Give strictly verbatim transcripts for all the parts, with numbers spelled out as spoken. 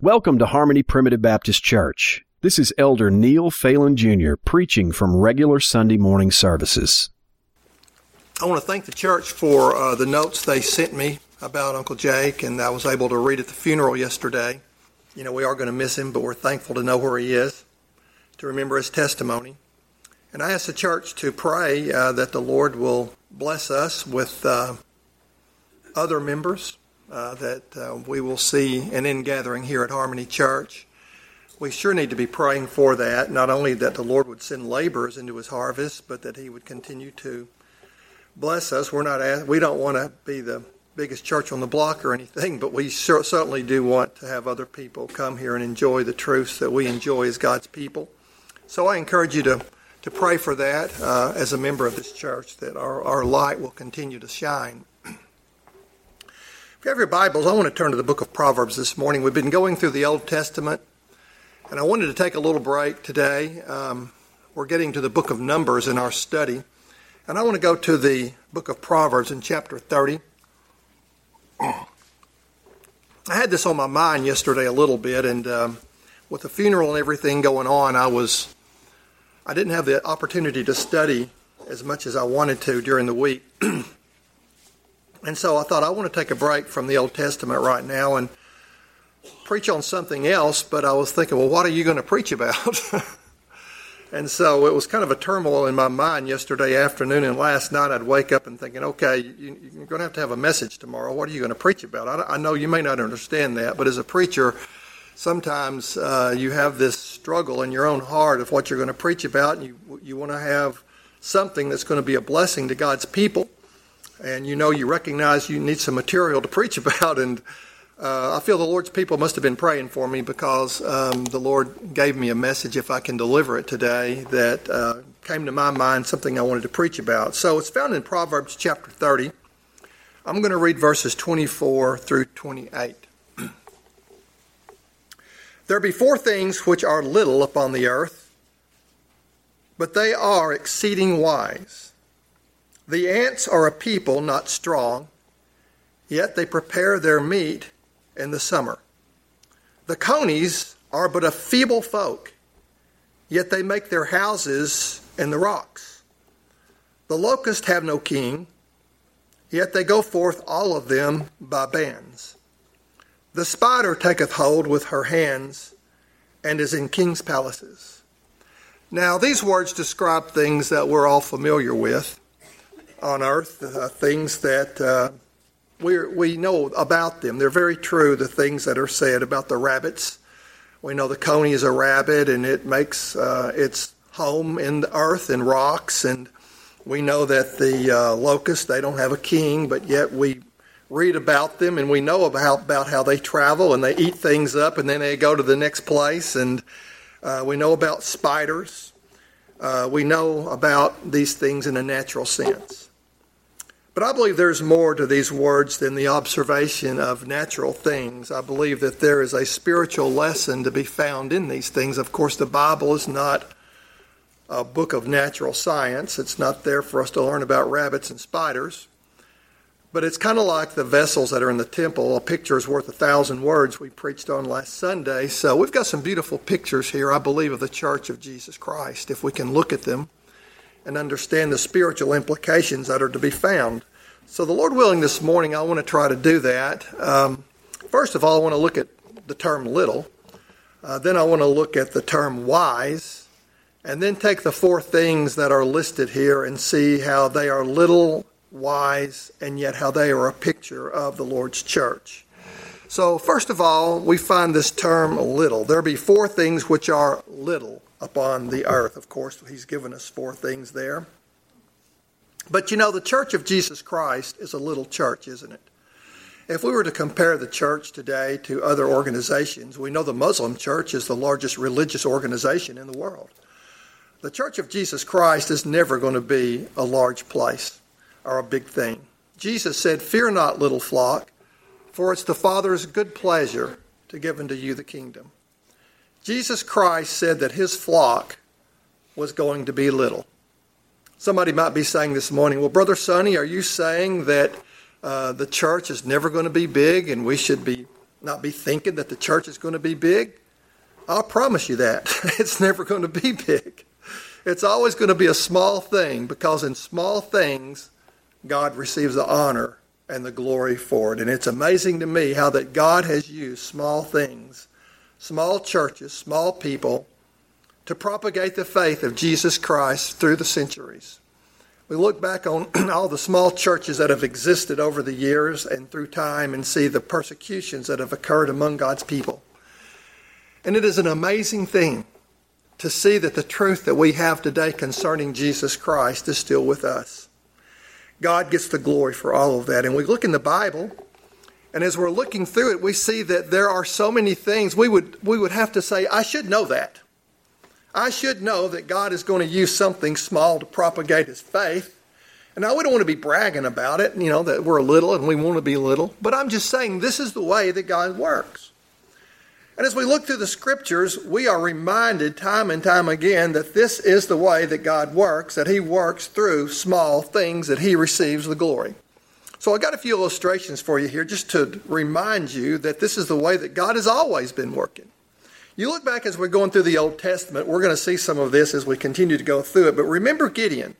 Welcome to Harmony Primitive Baptist Church. This is Elder Neil Phelan Junior preaching from regular Sunday morning services. I want to thank the church for uh, the notes they sent me about Uncle Jake, and I was able to read at the funeral yesterday. You know, we are going to miss him, but we're thankful to know where he is, to remember his testimony. And I asked the church to pray uh, that the Lord will bless us with uh, other members uh, that uh, we will see an in-gathering here at Harmony Church. We sure need to be praying for that, not only that the Lord would send laborers into his harvest, but that he would continue to bless us. We're not, we don't want to be the biggest church on the block or anything, but we certainly do want to have other people come here and enjoy the truths that we enjoy as God's people. So I encourage you to, to pray for that uh, as a member of this church, that our, our light will continue to shine. If you have your Bibles, I want to turn to the book of Proverbs this morning. We've been going through the Old Testament, and I wanted to take a little break today. Um, we're getting to the book of Numbers in our study, and I want to go to the book of Proverbs in chapter thirty. I had this on my mind yesterday a little bit, and um, with the funeral and everything going on, I was I didn't have the opportunity to study as much as I wanted to during the week. And so I thought I want to take a break from the Old Testament right now and preach on something else, but I was thinking, well, what are you going to preach about? And so it was kind of a turmoil in my mind yesterday afternoon, and last night I'd wake up and thinking, okay, you, you're going to have to have a message tomorrow. What are you going to preach about? I, I know you may not understand that, but as a preacher, sometimes uh, you have this struggle in your own heart of what you're going to preach about, and you, you want to have something that's going to be a blessing to God's people. And you know, you recognize you need some material to preach about, and uh, I feel the Lord's people must have been praying for me, because um, the Lord gave me a message, if I can deliver it today, that uh, came to my mind, something I wanted to preach about. So it's found in Proverbs chapter thirty. I'm going to read verses twenty-four through twenty-eight. There be four things which are little upon the earth, but they are exceeding wise. The ants are a people not strong, yet they prepare their meat in the summer. The conies are but a feeble folk, yet they make their houses in the rocks. The locusts have no king, yet they go forth all of them by bands. The spider taketh hold with her hands, and is in kings' palaces. Now, these words describe things that we're all familiar with on earth, uh, things that uh, we we know about them. They're very true, the things that are said about the rabbits. We know the coney is a rabbit, and it makes uh, its home in the earth and rocks. And we know that the uh, locusts, they don't have a king, but yet we read about them, and we know about, about how they travel, and they eat things up, and then they go to the next place. And uh, we know about spiders. Uh, we know about these things in a natural sense. But I believe there's more to these words than the observation of natural things. I believe that there is a spiritual lesson to be found in these things. Of course, the Bible is not a book of natural science. It's not there for us to learn about rabbits and spiders. But it's kind of like the vessels that are in the temple. A picture is worth a thousand words, we preached on last Sunday. So we've got some beautiful pictures here, I believe, of the Church of Jesus Christ, if we can look at them and understand the spiritual implications that are to be found. So the Lord willing, this morning, I want to try to do that. Um, first of all, I want to look at the term little. Uh, then I want to look at the term wise. And then take the four things that are listed here and see how they are little, wise, and yet how they are a picture of the Lord's church. So first of all, we find this term little. There be four things which are little upon the earth. Of course, he's given us four things there. But you know, the Church of Jesus Christ is a little church, isn't it? If we were to compare the church today to other organizations, we know the Muslim church is the largest religious organization in the world. The Church of Jesus Christ is never going to be a large place or a big thing. Jesus said, "Fear not, little flock, for it's the Father's good pleasure to give unto you the kingdom." Jesus Christ said that his flock was going to be little. Somebody might be saying this morning, well, Brother Sonny, are you saying that uh, the church is never going to be big and we should be not be thinking that the church is going to be big. I'll promise you that. It's never going to be big. It's always going to be a small thing, because in small things, God receives the honor and the glory for it. And it's amazing to me how that God has used small things, small churches, small people, to propagate the faith of Jesus Christ through the centuries. We look back on all the small churches that have existed over the years and through time and see the persecutions that have occurred among God's people. And it is an amazing thing to see that the truth that we have today concerning Jesus Christ is still with us. God gets the glory for all of that. And we look in the Bible, and as we're looking through it, we see that there are so many things we would we would have to say, I should know that. I should know that God is going to use something small to propagate his faith. And now we don't want to be bragging about it, you know, that we're little and we want to be little. But I'm just saying this is the way that God works. And as we look through the scriptures, we are reminded time and time again that this is the way that God works, that he works through small things, that he receives the glory. So I got a few illustrations for you here just to remind you that this is the way that God has always been working. You look back as we're going through the Old Testament, we're going to see some of this as we continue to go through it. But remember Gideon.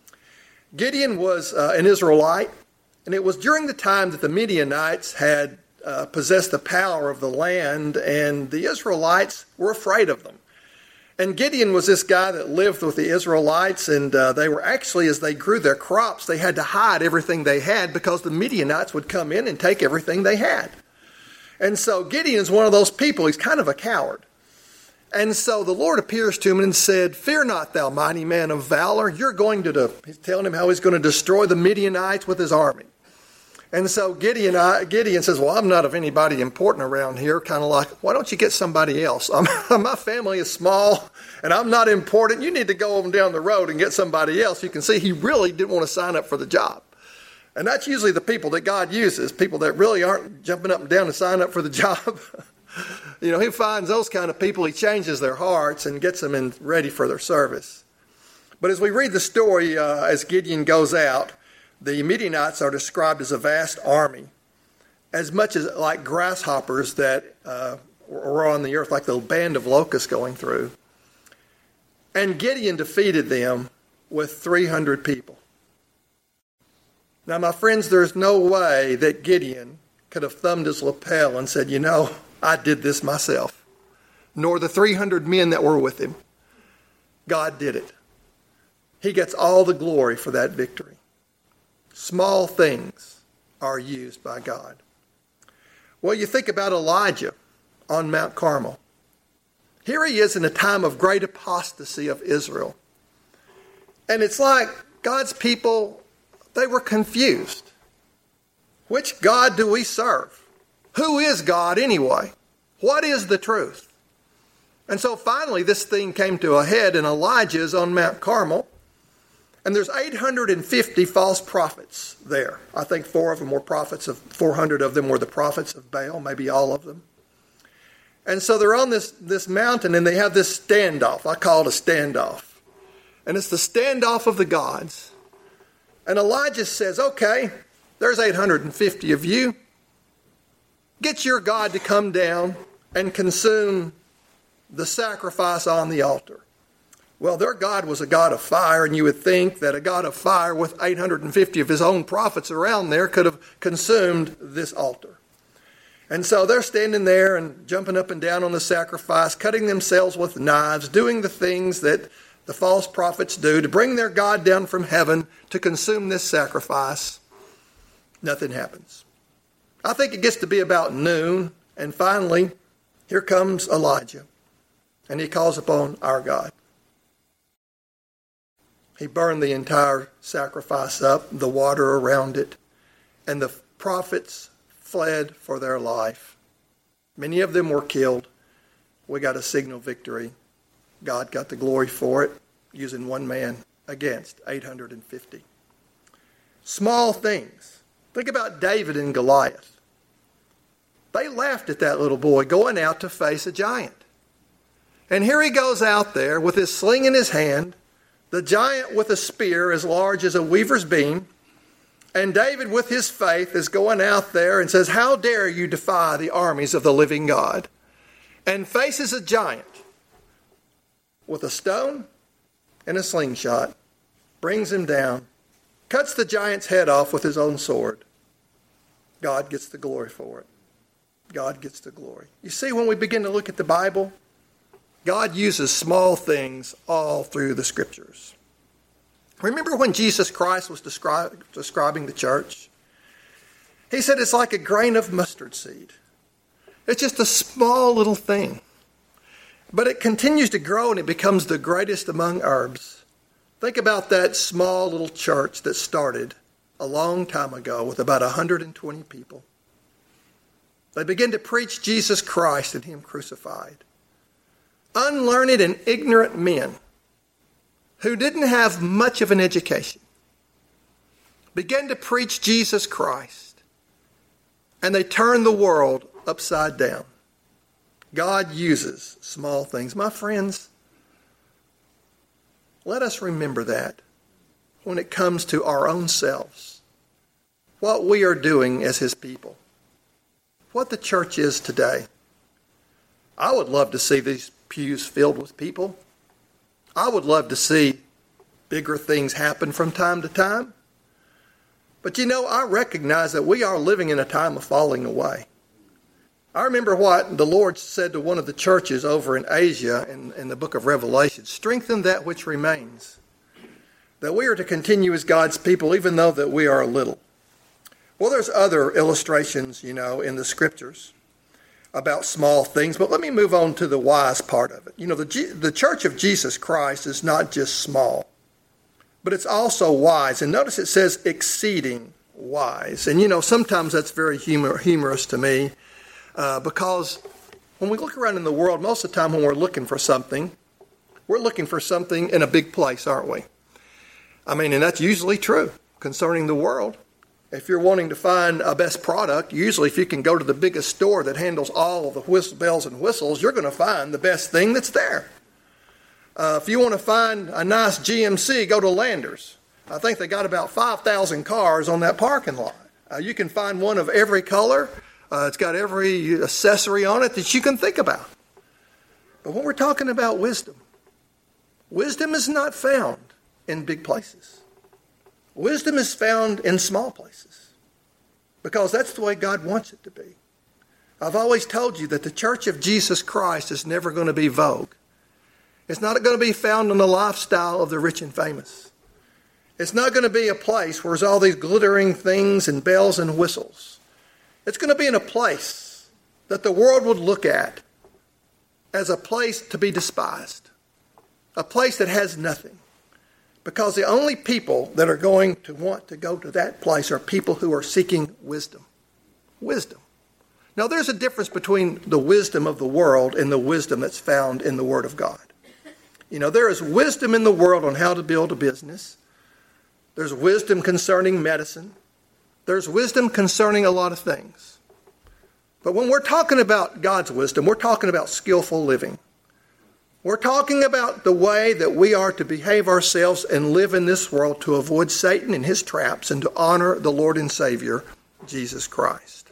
Gideon was uh, an Israelite, and it was during the time that the Midianites had uh, possessed the power of the land, and the Israelites were afraid of them. And Gideon was this guy that lived with the Israelites, and uh, they were actually, as they grew their crops, they had to hide everything they had because the Midianites would come in and take everything they had. And so Gideon is one of those people. He's kind of a coward. And so the Lord appears to him and said, "Fear not, thou mighty man of valor." You're going to, do, he's telling him how he's going to destroy the Midianites with his army. And so Gideon, I, Gideon says, well, I'm not of anybody important around here. Kind of like, why don't you get somebody else? I'm, my family is small and I'm not important. You need to go over down the road and get somebody else. You can see he really didn't want to sign up for the job. And that's usually the people that God uses, people that really aren't jumping up and down to sign up for the job. You know, he finds those kind of people, he changes their hearts and gets them in ready for their service. But as we read the story, uh, as Gideon goes out, the Midianites are described as a vast army, as much as like grasshoppers that uh, were on the earth, like the band of locusts going through. And Gideon defeated them with three hundred people. Now, my friends, there's no way that Gideon could have thumbed his lapel and said, you know, I did this myself. Nor the three hundred men that were with him. God did it. He gets all the glory for that victory. Small things are used by God. Well, you think about Elijah on Mount Carmel. Here he is in a time of great apostasy of Israel. And it's like God's people, they were confused. Which God do we serve? Who is God anyway? What is the truth? And so finally this thing came to a head, and Elijah is on Mount Carmel. And there's eight hundred fifty false prophets there. I think four of them were prophets of, four hundred of them were the prophets of Baal, maybe all of them. And so they're on this, this mountain and they have this standoff. I call it a standoff. And it's the standoff of the gods. And Elijah says, okay, there's eight hundred fifty of you. Get your God to come down and consume the sacrifice on the altar. Well, their God was a God of fire, and you would think that a God of fire with eight hundred fifty of his own prophets around there could have consumed this altar. And so they're standing there and jumping up and down on the sacrifice, cutting themselves with knives, doing the things that the false prophets do to bring their God down from heaven to consume this sacrifice. Nothing happens. I think it gets to be about noon, and finally, here comes Elijah, and he calls upon our God. He burned the entire sacrifice up, the water around it, and the prophets fled for their life. Many of them were killed. We got a signal victory. God got the glory for it, using one man against eight hundred fifty. Small things. Think about David and Goliath. They laughed at that little boy going out to face a giant. And here he goes out there with his sling in his hand, the giant with a spear as large as a weaver's beam, And David, with his faith, is going out there and says, how dare you defy the armies of the living God? And faces a giant with a stone and a slingshot, brings him down, cuts the giant's head off with his own sword. God gets the glory for it. God gets the glory. You see, when we begin to look at the Bible, God uses small things all through the Scriptures. Remember when Jesus Christ was descri- describing the church? He said it's like a grain of mustard seed. It's just a small little thing. But it continues to grow and it becomes the greatest among herbs. Think about that small little church that started a long time ago with about one hundred twenty people. They began to preach Jesus Christ and Him crucified. Unlearned and ignorant men who didn't have much of an education began to preach Jesus Christ, and they turned the world upside down. God uses small things. My friends, let us remember that when it comes to our own selves, what we are doing as His people, what the church is today. I would love to see these pews filled with people. I would love to see bigger things happen from time to time. But you know, I recognize that we are living in a time of falling away. I remember what the Lord said to one of the churches over in Asia in, in the book of Revelation: strengthen that which remains. That we are to continue as God's people even though that we are little. Well, there's other illustrations, you know, in the Scriptures about small things, but let me move on to the wise part of it. You know, the, G- the Church of Jesus Christ is not just small, but it's also wise. And notice it says exceeding wise. And, you know, sometimes that's very humor- humorous to me uh, because when we look around in the world, most of the time when we're looking for something, we're looking for something in a big place, aren't we? I mean, and that's usually true concerning the world. If you're wanting to find a best product, usually if you can go to the biggest store that handles all of the whistle, bells and whistles, you're going to find the best thing that's there. Uh, if you want to find a nice G M C, go to Landers. I think they got about five thousand cars on that parking lot. Uh, you can find one of every color. Uh, it's got every accessory on it that you can think about. But when we're talking about wisdom, wisdom is not found in big places. Wisdom is found in small places because that's the way God wants it to be. I've always told you that the Church of Jesus Christ is never going to be vogue. It's not going to be found in the lifestyle of the rich and famous. It's not going to be a place where there's all these glittering things and bells and whistles. It's going to be in a place that the world would look at as a place to be despised, a place that has nothing. Because the only people that are going to want to go to that place are people who are seeking wisdom. Wisdom. Now, there's a difference between the wisdom of the world and the wisdom that's found in the Word of God. You know, there is wisdom in the world on how to build a business. There's wisdom concerning medicine. There's wisdom concerning a lot of things. But when we're talking about God's wisdom, we're talking about skillful living. We're talking about the way that we are to behave ourselves and live in this world to avoid Satan and his traps and to honor the Lord and Savior, Jesus Christ.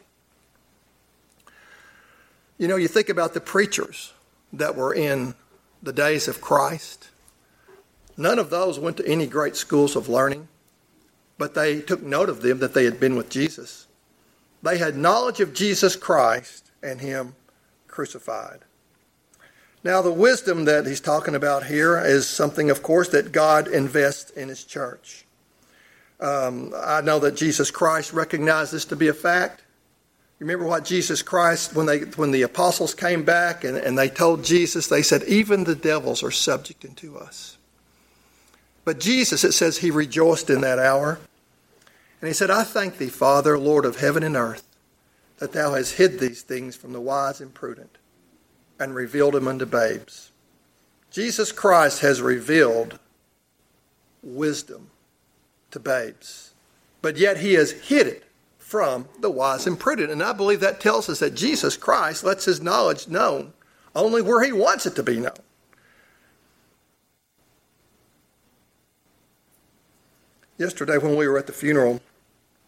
You know, you think about the preachers that were in the days of Christ. None of those went to any great schools of learning, but they took note of them that they had been with Jesus. They had knowledge of Jesus Christ and Him crucified. Now, the wisdom that he's talking about here is something, of course, that God invests in His church. Um, I know that Jesus Christ recognized this to be a fact. Remember what Jesus Christ, when they when the apostles came back and, and they told Jesus, they said, even the devils are subject unto us. But Jesus, it says, He rejoiced in that hour. And He said, I thank Thee, Father, Lord of heaven and earth, that Thou hast hid these things from the wise and prudent, and revealed them unto babes. Jesus Christ has revealed wisdom to babes, but yet He has hid it from the wise and prudent. And I believe that tells us that Jesus Christ lets His knowledge known only where He wants it to be known. Yesterday when we were at the funeral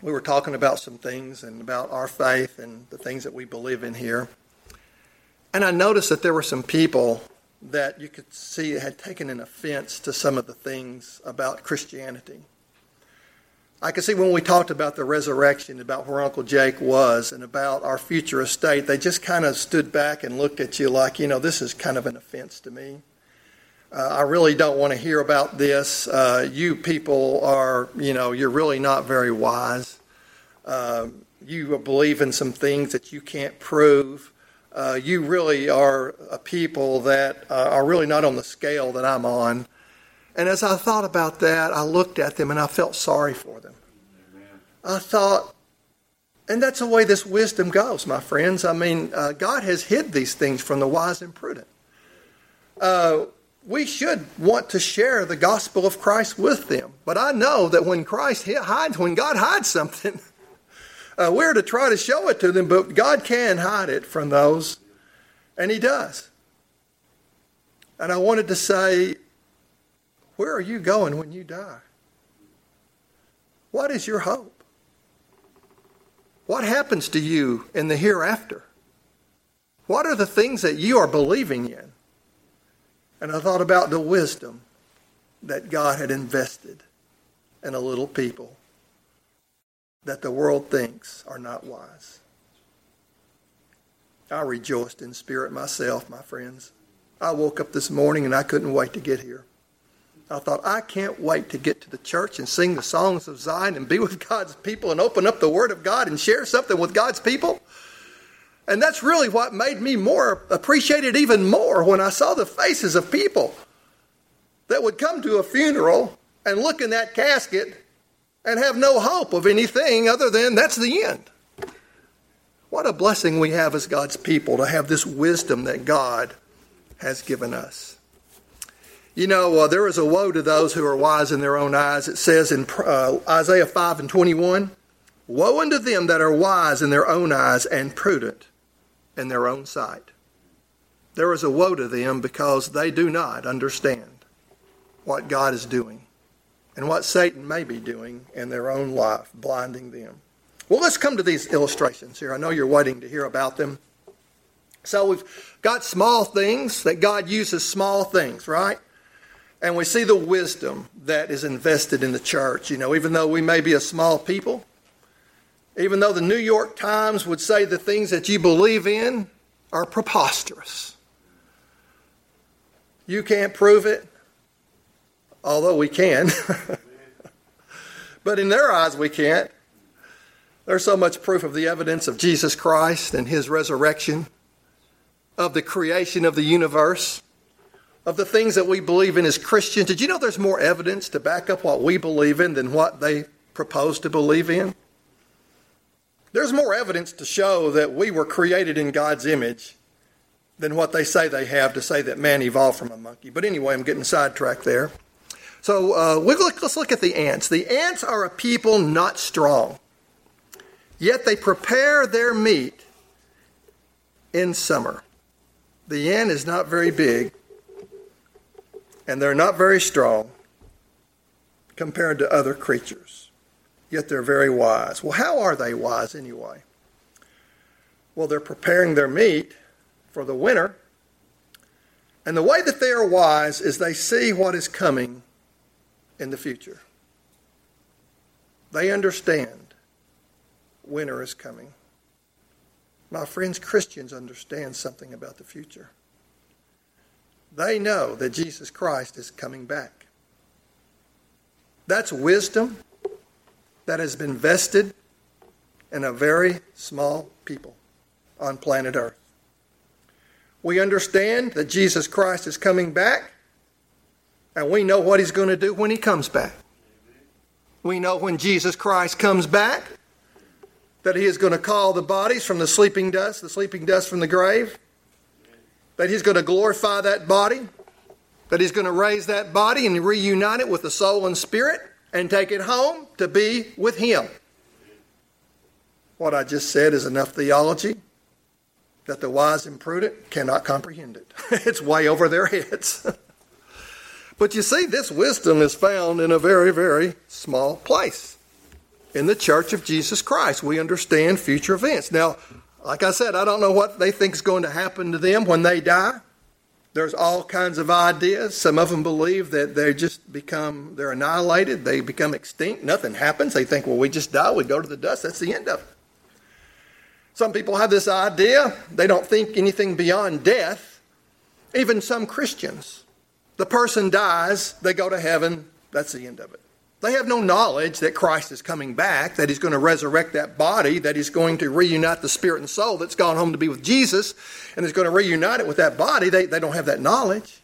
we were talking about some things and about our faith and the things that we believe in here. And I noticed that there were some people that you could see had taken an offense to some of the things about Christianity. I could see when we talked about the resurrection, about where Uncle Jake was, and about our future estate, they just kind of stood back and looked at you like, you know, this is kind of an offense to me. Uh, I really don't want to hear about this. Uh, you people are, you know, you're really not very wise. Uh, you believe in some things that you can't prove. Uh, you really are a people that uh, are really not on the scale that I'm on. And as I thought about that, I looked at them and I felt sorry for them. Amen. I thought, and that's the way this wisdom goes, my friends. I mean, uh, God has hid these things from the wise and prudent. Uh, we should want to share the gospel of Christ with them. But I know that when Christ hides, when God hides something, uh, we're to try to show it to them, but God can hide it from those, and He does. And I wanted to say, where are you going when you die? What is your hope? What happens to you in the hereafter? What are the things that you are believing in? And I thought about the wisdom that God had invested in a little people that the world thinks are not wise. I rejoiced in spirit myself, my friends. I woke up this morning and I couldn't wait to get here. I thought, I can't wait to get to the church and sing the songs of Zion and be with God's people and open up the Word of God and share something with God's people. And that's really what made me more appreciate it even more when I saw the faces of people that would come to a funeral and look in that casket and have no hope of anything other than that's the end. What a blessing we have as God's people to have this wisdom that God has given us. You know, uh, there is a woe to those who are wise in their own eyes. It says in uh, Isaiah five and twenty-one, woe unto them that are wise in their own eyes and prudent in their own sight. There is a woe to them because they do not understand what God is doing and what Satan may be doing in their own life, blinding them. Well, let's come to these illustrations here. I know you're waiting to hear about them. So we've got small things that God uses small things, right? And we see the wisdom that is invested in the church. You know, even though we may be a small people, even though the New York Times would say the things that you believe in are preposterous. You can't prove it, although we can. But in their eyes, we can't. There's so much proof of the evidence of Jesus Christ and His resurrection, of the creation of the universe, of the things that we believe in as Christians. Did you know there's more evidence to back up what we believe in than what they propose to believe in? There's more evidence to show that we were created in God's image than what they say they have to say that man evolved from a monkey. But anyway, I'm getting sidetracked there. So uh, we look, let's look at the ants. The ants are a people not strong, yet they prepare their meat in summer. The ant is not very big, and they're not very strong compared to other creatures. Yet they're very wise. Well, how are they wise anyway? Well, they're preparing their meat for the winter. And the way that they are wise is they see what is coming in the future. They understand winter is coming. My friends, Christians understand something about the future. They know that Jesus Christ is coming back. That's wisdom that has been vested in a very small people on planet Earth. We understand that Jesus Christ is coming back, and we know what He's going to do when He comes back. We know when Jesus Christ comes back that He is going to call the bodies from the sleeping dust, the sleeping dust from the grave, that He's going to glorify that body, that He's going to raise that body and reunite it with the soul and spirit and take it home to be with Him. What I just said is enough theology that the wise and prudent cannot comprehend it. It's way over their heads. But you see, this wisdom is found in a very, very small place. in the Church of Jesus Christ. We understand future events. Now, like I said, I don't know what they think is going to happen to them when they die. There's all kinds of ideas. Some of them believe that they just become, they're annihilated. They become extinct. Nothing happens. They think, well, we just die. We go to the dust. That's the end of it. Some people have this idea. They don't think anything beyond death. Even some Christians. The person dies. They go to heaven. That's the end of it. They have no knowledge that Christ is coming back, that he's going to resurrect that body, that he's going to reunite the spirit and soul that's gone home to be with Jesus, and is going to reunite it with that body. They, they don't have that knowledge.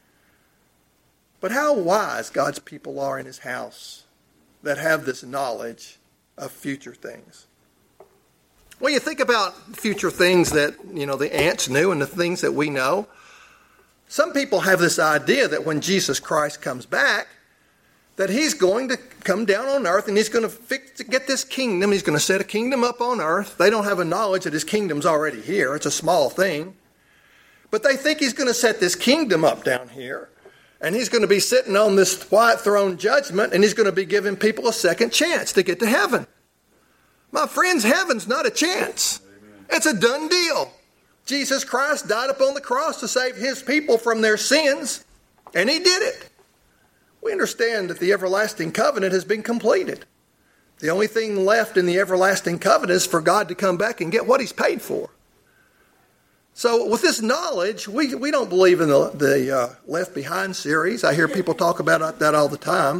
But how wise God's people are in his house that have this knowledge of future things. Well, you think about future things that, you know, the ants knew and the things that we know. Some people have this idea that when Jesus Christ comes back, that he's going to come down on earth and he's going to fix, get this kingdom. He's going to set a kingdom up on earth. They don't have a knowledge that his kingdom's already here. It's a small thing. But they think he's going to set this kingdom up down here. And he's going to be sitting on this white throne judgment, and he's going to be giving people a second chance to get to heaven. My friends, heaven's not a chance. Amen. It's a done deal. Jesus Christ died upon the cross to save his people from their sins, and he did it. We understand that the everlasting covenant has been completed. The only thing left in the everlasting covenant is for God to come back and get what he's paid for. So with this knowledge, we, we don't believe in the, the uh, Left Behind series. I hear people talk about that all the time.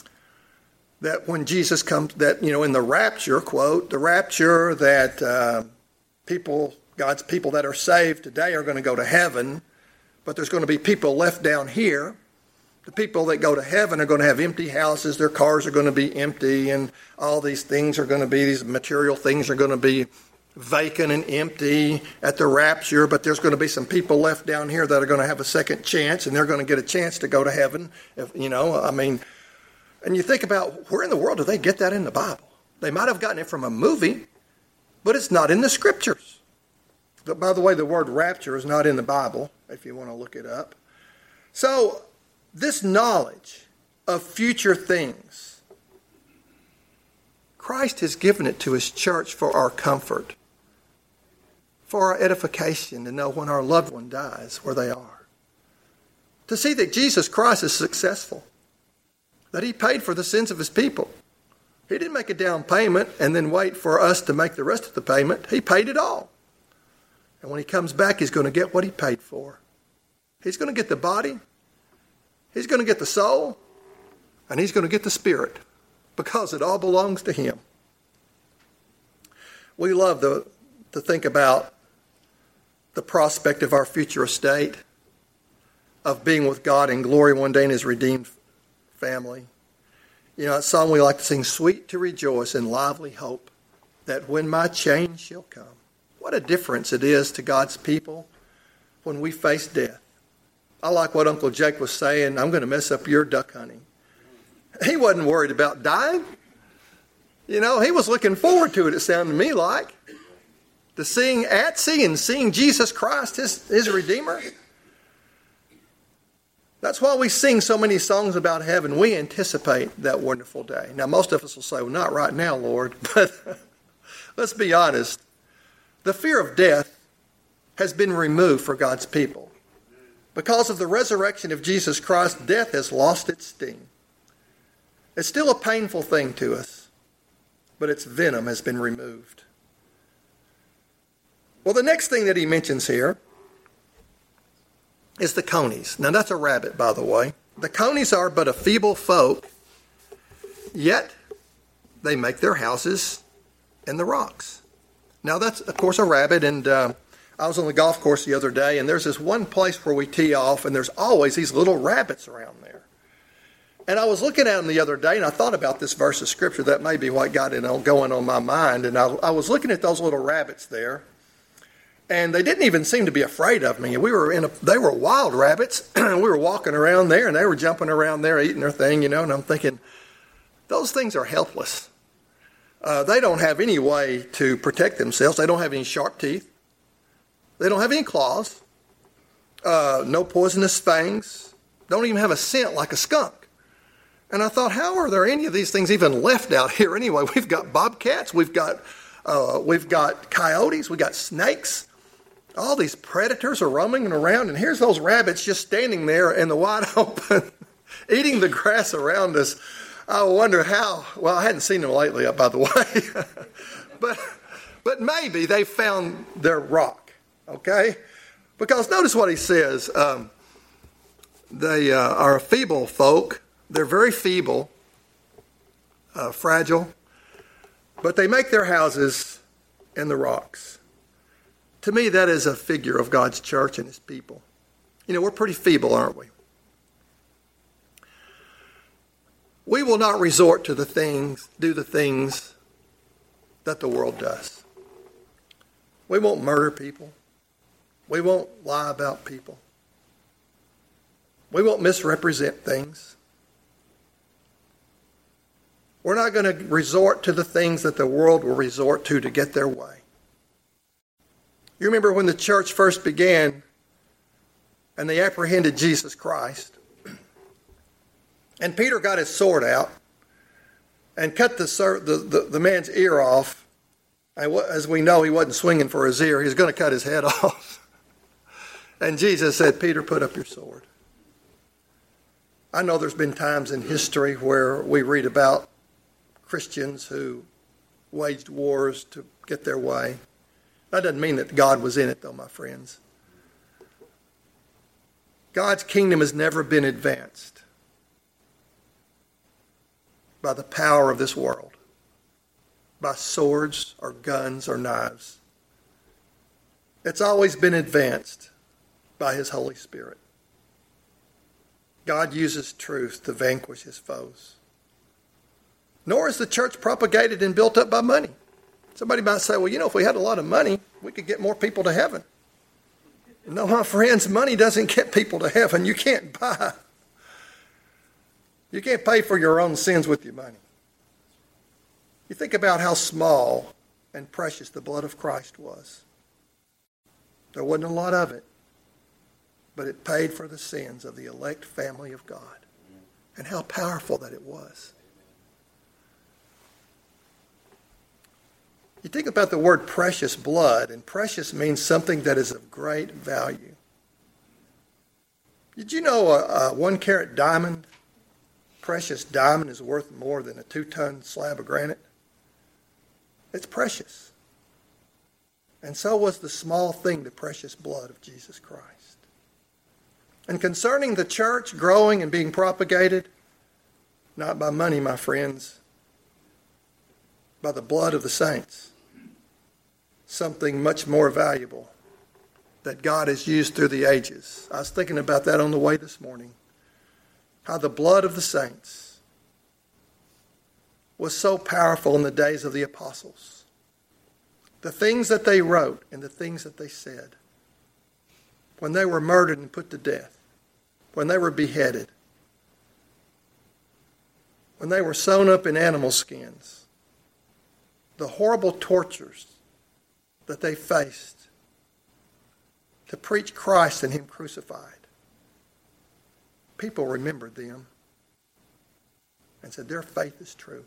That when Jesus comes, that, you know, in the rapture, quote, the rapture that uh, people, God's people that are saved today are going to go to heaven, but there's going to be people left down here. The people that go to heaven are going to have empty houses. Their cars are going to be empty, and all these things are going to be, these material things are going to be vacant and empty at the rapture. But there's going to be some people left down here that are going to have a second chance, and they're going to get a chance to go to heaven. If, you know, I mean, and you think about where in the world do they get that in the Bible? They might have gotten it from a movie, but it's not in the scriptures. But by the way, the word rapture is not in the Bible, if you want to look it up. So, this knowledge of future things, Christ has given it to his church for our comfort, for our edification, to know when our loved one dies where they are. To see that Jesus Christ is successful, that he paid for the sins of his people. He didn't make a down payment and then wait for us to make the rest of the payment. He paid it all. And when he comes back, he's going to get what he paid for. He's going to get the body. He's going to get the soul, and he's going to get the spirit, because it all belongs to him. We love the, to think about the prospect of our future estate, of being with God in glory one day in his redeemed family. You know, that song we like to sing, sweet to rejoice in lively hope, that when my change shall come. What a difference it is to God's people when we face death. I like what Uncle Jake was saying, I'm going to mess up your duck hunting. He wasn't worried about dying. You know, he was looking forward to it, it sounded to me like. To seeing at sea and seeing Jesus Christ, his, his Redeemer. That's why we sing so many songs about heaven. We anticipate that wonderful day. Now, most of us will say, well, not right now, Lord. But let's be honest. The fear of death has been removed for God's people. Because of the resurrection of Jesus Christ, death has lost its sting. It's still a painful thing to us, but its venom has been removed. Well, the next thing that he mentions here is the conies. Now, that's a rabbit, by the way. The conies are but a feeble folk, yet they make their houses in the rocks. Now, that's, of course, a rabbit, and uh, I was on the golf course the other day, and there's this one place where we tee off, and there's always these little rabbits around there. And I was looking at them the other day, and I thought about this verse of Scripture. That may be what got it going on my mind. And I, I was looking at those little rabbits there, and they didn't even seem to be afraid of me. We were in a, they were wild rabbits. We were walking around there, and they were jumping around there, eating their thing, you know. And I'm thinking, those things are helpless. Uh, they don't have any way to protect themselves. They don't have any sharp teeth. They don't have any claws, uh, no poisonous fangs, don't even have a scent like a skunk. And I thought, how are there any of these things even left out here anyway? We've got bobcats, we've got uh, we've got coyotes, we've got snakes. All these predators are roaming around, and here's those rabbits just standing there in the wide open, eating the grass around us. I wonder how, well, I hadn't seen them lately, by the way, but but maybe they found their rock, okay? Because notice what he says. Um, they uh, are a feeble folk. They're very feeble, uh, fragile, but they make their houses in the rocks. To me, that is a figure of God's church and his people. You know, we're pretty feeble, aren't we? We will not resort to the things, do the things that the world does. We won't murder people. We won't lie about people. We won't misrepresent things. We're not going to resort to the things that the world will resort to to get their way. You remember when the church first began and they apprehended Jesus Christ, and Peter got his sword out and cut the, the, the, the man's ear off. And as we know, he wasn't swinging for his ear. He was going to cut his head off. And Jesus said, Peter, put up your sword. I know there's been times in history where we read about Christians who waged wars to get their way. That doesn't mean that God was in it, though, my friends. God's kingdom has never been advanced by the power of this world, by swords or guns or knives. It's always been advanced by his Holy Spirit. God uses truth to vanquish his foes. Nor is the church propagated and built up by money. Somebody might say, well, you know, if we had a lot of money, we could get more people to heaven. No, my friends, money doesn't get people to heaven. You can't buy. You can't pay for your own sins with your money. You think about how small and precious the blood of Christ was. There wasn't a lot of it, but it paid for the sins of the elect family of God. And how powerful that it was. You think about the word precious blood, and precious means something that is of great value. Did you know a, a one carat diamond, precious diamond, is worth more than a two-ton slab of granite? It's precious. And so was the small thing, the precious blood of Jesus Christ. And concerning the church growing and being propagated, not by money, my friends, by the blood of the saints. Something much more valuable that God has used through the ages. I was thinking about that on the way this morning. How the blood of the saints was so powerful in the days of the apostles. The things that they wrote and the things that they said. When they were murdered and put to death. When they were beheaded. When they were sewn up in animal skins. The horrible tortures that they faced to preach Christ and him crucified. People remembered them and said their faith is true.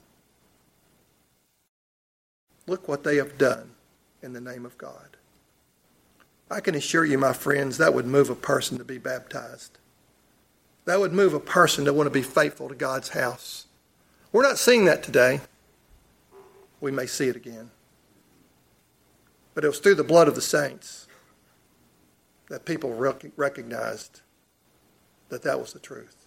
Look what they have done in the name of God. I can assure you, my friends, that would move a person to be baptized. That would move a person to want to be faithful to God's house. We're not seeing that today. We may see it again. But it was through the blood of the saints that people rec- recognized that that was the truth.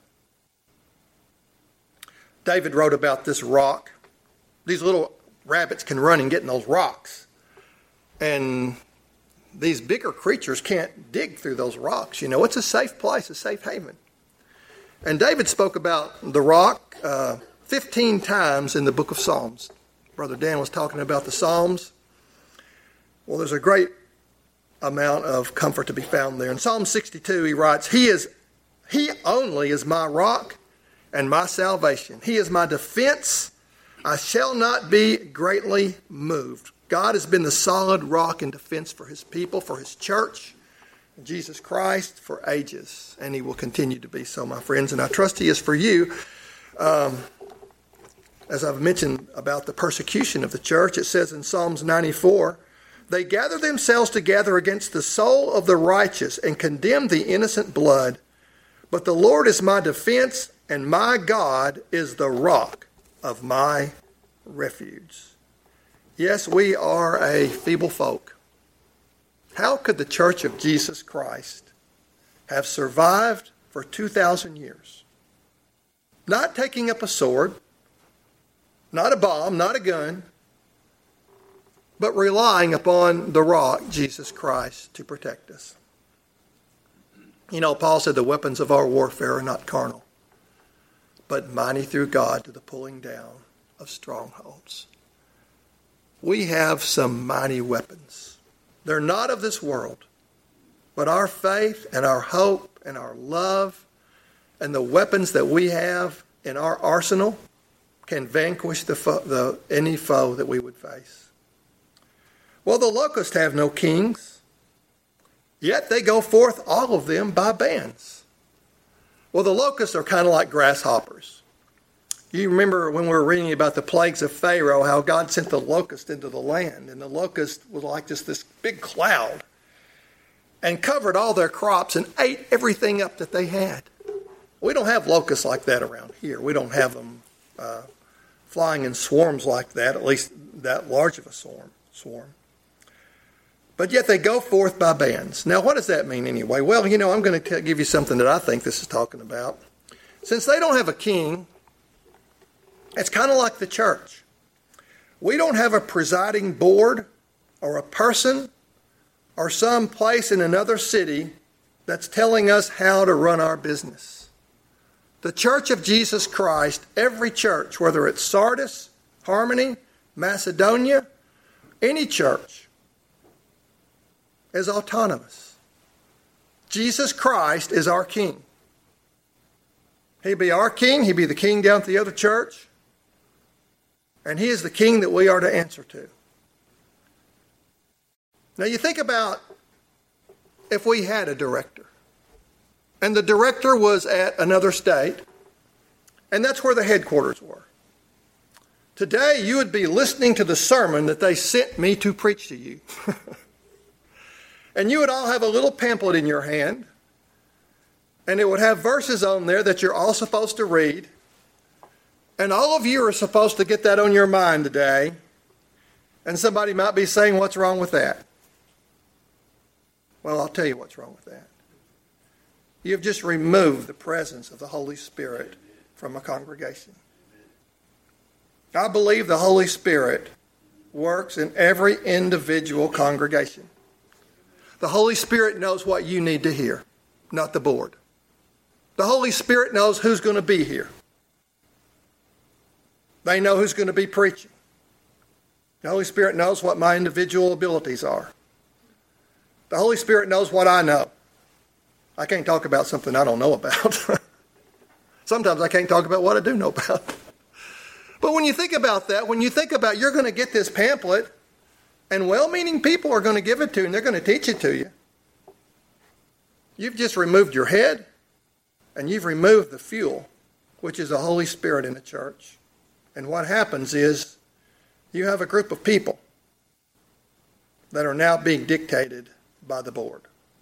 David wrote about this rock. These little rabbits can run and get in those rocks. And these bigger creatures can't dig through those rocks. You know, it's a safe place, a safe haven. And David spoke about the rock uh, fifteen times in the book of Psalms. Brother Dan was talking about the Psalms. Well, there's a great amount of comfort to be found there. In Psalm sixty-two, he writes, He is, He only is my rock and my salvation. He is my defense. I shall not be greatly moved. God has been the solid rock and defense for his people, for his church, Jesus Christ, for ages. And he will continue to be so, my friends. And I trust he is for you. Um, as I've mentioned about the persecution of the church, it says in Psalms ninety-four, they gather themselves together against the soul of the righteous and condemn the innocent blood. But the Lord is my defense, and my God is the rock of my refuge. Yes, we are a feeble folk. How could the Church of Jesus Christ have survived for two thousand years? Not taking up a sword, not a bomb, not a gun, but relying upon the rock, Jesus Christ, to protect us. You know, Paul said the weapons of our warfare are not carnal, but mighty through God to the pulling down of strongholds. We have some mighty weapons. They're not of this world, but our faith and our hope and our love and the weapons that we have in our arsenal can vanquish the, fo- the any foe that we would face. Well, the locusts have no kings, yet they go forth, all of them, by bands. Well, the locusts are kind of like grasshoppers. You remember when we were reading about the plagues of Pharaoh, how God sent the locust into the land, and the locust was like just this big cloud and covered all their crops and ate everything up that they had. We don't have locusts like that around here. We don't have them uh, flying in swarms like that, at least that large of a swarm. swarm. But yet they go forth by bands. Now, what does that mean anyway? Well, you know, I'm going to give you something that I think this is talking about. Since they don't have a king, it's kind of like the church. We don't have a presiding board or a person or some place in another city that's telling us how to run our business. The Church of Jesus Christ, every church, whether it's Sardis, Harmony, Macedonia, any church, is autonomous. Jesus Christ is our king. He'd be our king. He'd be the king down at the other church. And he is the king that we are to answer to. Now you think about if we had a director, and the director was at another state, and that's where the headquarters were. Today you would be listening to the sermon that they sent me to preach to you. And you would all have a little pamphlet in your hand, and it would have verses on there that you're all supposed to read. And all of you are supposed to get that on your mind today. And somebody might be saying, what's wrong with that? Well, I'll tell you what's wrong with that. You've just removed the presence of the Holy Spirit from a congregation. I believe the Holy Spirit works in every individual congregation. The Holy Spirit knows what you need to hear, not the board. The Holy Spirit knows who's going to be here. They know who's going to be preaching. The Holy Spirit knows what my individual abilities are. The Holy Spirit knows what I know. I can't talk about something I don't know about. Sometimes I can't talk about what I do know about. But when you think about that, when you think about you're going to get this pamphlet, and well-meaning people are going to give it to you, and they're going to teach it to you. You've just removed your head, and you've removed the fuel, which is the Holy Spirit in the church. And what happens is you have a group of people that are now being dictated by the board.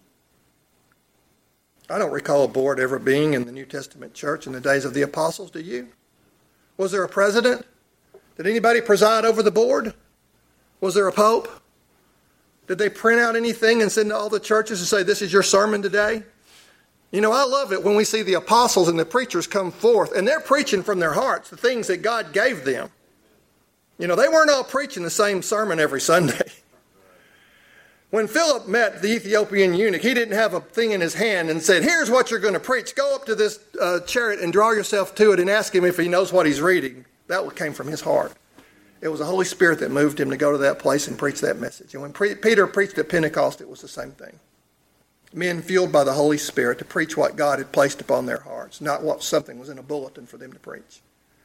I don't recall a board ever being in the New Testament church in the days of the apostles, do you? Was there a president? Did anybody preside over the board? Was there a pope? Did they print out anything and send to all the churches and say, this is your sermon today? You know, I love it when we see the apostles and the preachers come forth, and they're preaching from their hearts the things that God gave them. You know, they weren't all preaching the same sermon every Sunday. When Philip met the Ethiopian eunuch, he didn't have a thing in his hand and said, here's what you're going to preach. Go up to this uh, chariot and draw yourself to it and ask him if he knows what he's reading. That came from his heart. It was the Holy Spirit that moved him to go to that place and preach that message. And when pre- Peter preached at Pentecost, it was the same thing. Men fueled by the Holy Spirit to preach what God had placed upon their hearts, not what something was in a bulletin for them to preach.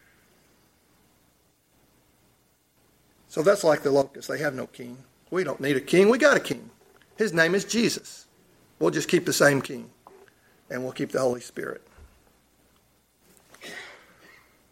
So that's like the locusts. They have no king. We don't need a king. We got a king. His name is Jesus. We'll just keep the same king, and we'll keep the Holy Spirit.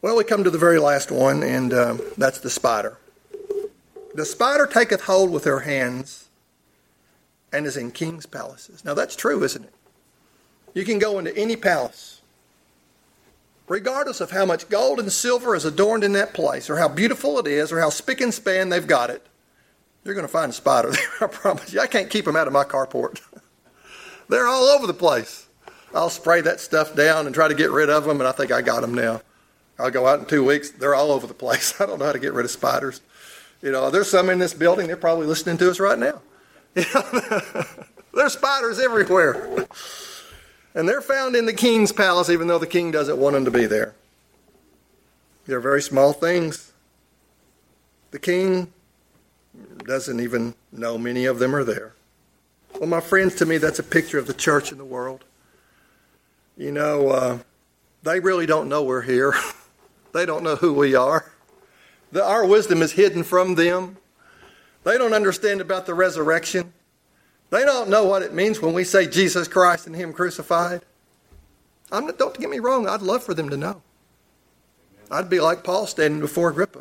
Well, we come to the very last one, and um, that's the spider. The spider taketh hold with her hands and is in king's palaces. Now, that's true, isn't it? You can go into any palace, regardless of how much gold and silver is adorned in that place, or how beautiful it is, or how spick and span they've got it. You're going to find a spider there, I promise you. I can't keep them out of my carport. They're all over the place. I'll spray that stuff down and try to get rid of them, and I think I got them now. I'll go out in two weeks. They're all over the place. I don't know how to get rid of spiders. You know, there's some in this building. They're probably listening to us right now. You know, there's spiders everywhere. And they're found in the king's palace, even though the king doesn't want them to be there. They're very small things. The king doesn't even know many of them are there. Well, my friends, to me, that's a picture of the church in the world. You know, uh, they really don't know we're here. They don't know who we are. The, our wisdom is hidden from them. They don't understand about the resurrection. They don't know what it means when we say Jesus Christ and Him crucified. I'm not, don't get me wrong, I'd love for them to know. I'd be like Paul standing before Agrippa.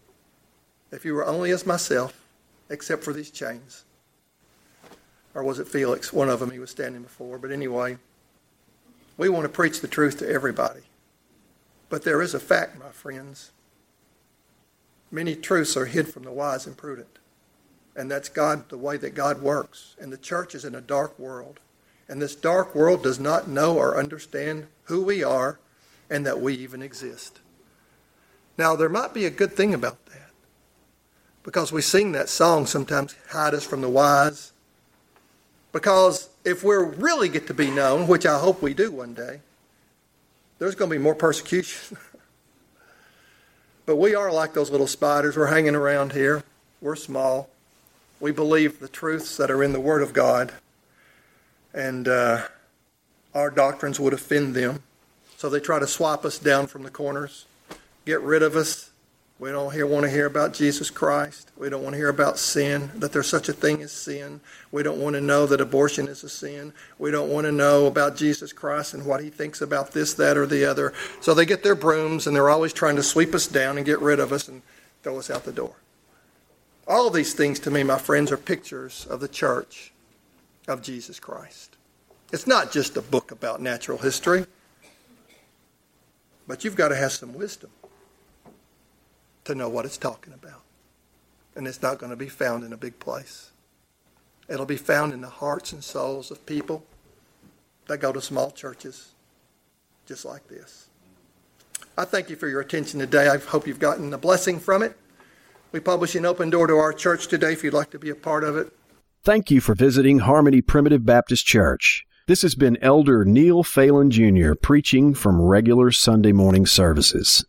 If you were only as myself, except for these chains. Or was it Felix? One of them he was standing before. But anyway, we want to preach the truth to everybody. But there is a fact, my friends. Many truths are hid from the wise and prudent. And that's God, the way that God works. And the church is in a dark world. And this dark world does not know or understand who we are and that we even exist. Now, there might be a good thing about that. Because we sing that song sometimes, hide us from the wise. Because if we really get to be known, which I hope we do one day, there's going to be more persecution. But we are like those little spiders. We're hanging around here. We're small. We believe the truths that are in the Word of God. And uh, our doctrines would offend them. So they try to swap us down from the corners, get rid of us. We don't hear, want to hear about Jesus Christ. We don't want to hear about sin, that there's such a thing as sin. We don't want to know that abortion is a sin. We don't want to know about Jesus Christ and what He thinks about this, that, or the other. So they get their brooms, and they're always trying to sweep us down and get rid of us and throw us out the door. All of these things, to me, my friends, are pictures of the church of Jesus Christ. It's not just a book about natural history, but you've got to have some wisdom to know what it's talking about. And it's not going to be found in a big place. It'll be found in the hearts and souls of people that go to small churches just like this. I thank you for your attention today. I hope you've gotten a blessing from it. We publish an open door to our church today if you'd like to be a part of it. Thank you for visiting Harmony Primitive Baptist Church. This has been Elder Neil Phelan Junior preaching from regular Sunday morning services.